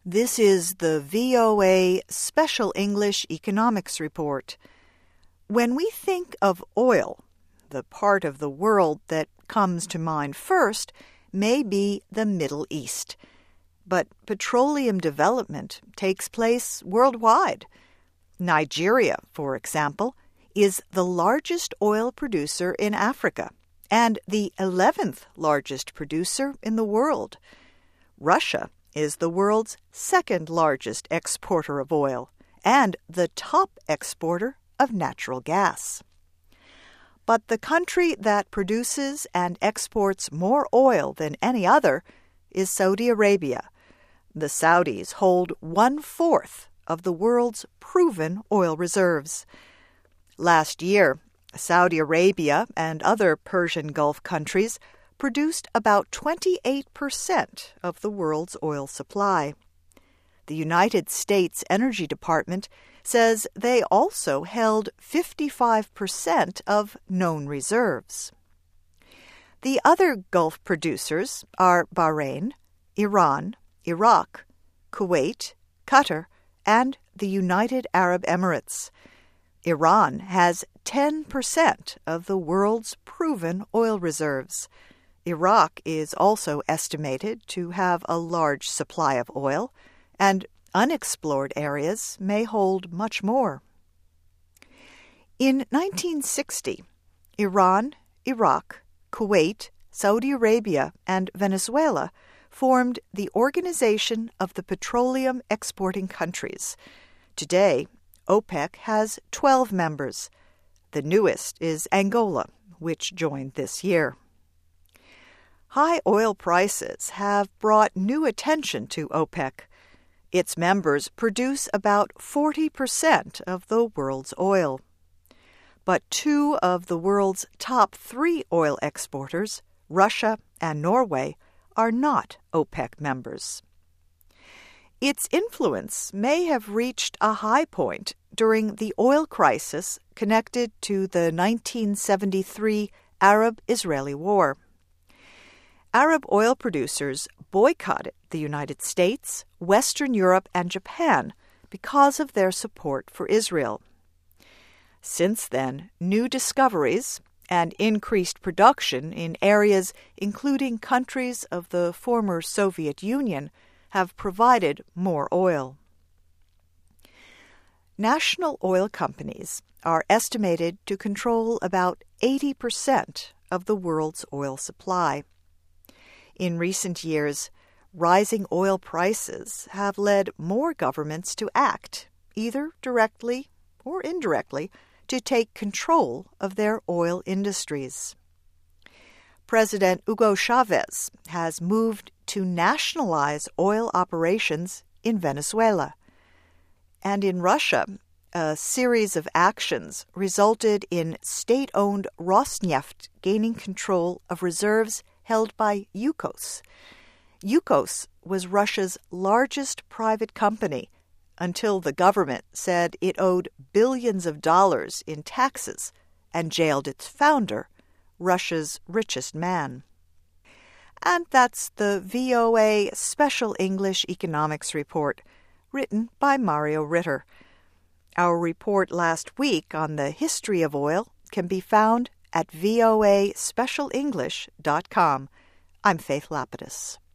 This is the VOA Special English Economics Report. When we think of oil, the part of the world that comes to mind first may be the Middle East. But petroleum development takes place worldwide. Nigeria, for example, is the largest oil producer in Africa and the 11th largest producer in the world. Russia is the world's second largest exporter of oil and the top exporter of natural gas. But the country that produces and exports more oil than any other is Saudi Arabia. The Saudis hold 1/4 of the world's proven oil reserves. Last year, Saudi Arabia and other Persian Gulf countries produced about 28% of the world's oil supply. The United States Energy Department says they also held 55% of known reserves. The other Gulf producers are Bahrain, Iran, Iraq, Kuwait, Qatar, and the United Arab Emirates. Iran has 10% of the world's proven oil reserves. Iraq is also estimated to have a large supply of oil, and unexplored areas may hold much more. In 1960, Iran, Iraq, Kuwait, Saudi Arabia, and Venezuela formed the Organization of the Petroleum Exporting Countries. Today, OPEC has 12 members. The newest is Angola, which joined this year. High oil prices have brought new attention to OPEC. Its members produce about 40% of the world's oil. But two of the world's top 3 oil exporters, Russia and Norway, are not OPEC members. Its influence may have reached a high point during the oil crisis connected to the 1973 Arab-Israeli War. Arab oil producers boycotted the United States, Western Europe, and Japan because of their support for Israel. Since then, new discoveries and increased production in areas including countries of the former Soviet Union have provided more oil. National oil companies are estimated to control about 80% of the world's oil supply. In recent years, rising oil prices have led more governments to act, either directly or indirectly, to take control of their oil industries. President Hugo Chavez has moved to nationalize oil operations in Venezuela. And in Russia, a series of actions resulted in state-owned Rosneft gaining control of reserves held by Yukos. Yukos was Russia's largest private company until the government said it owed billions of dollars in taxes and jailed its founder, Russia's richest man. And that's the VOA Special English Economics Report, written by Mario Ritter. Our report last week on the history of oil can be found at voaspecialenglish.com. I'm Faith Lapidus.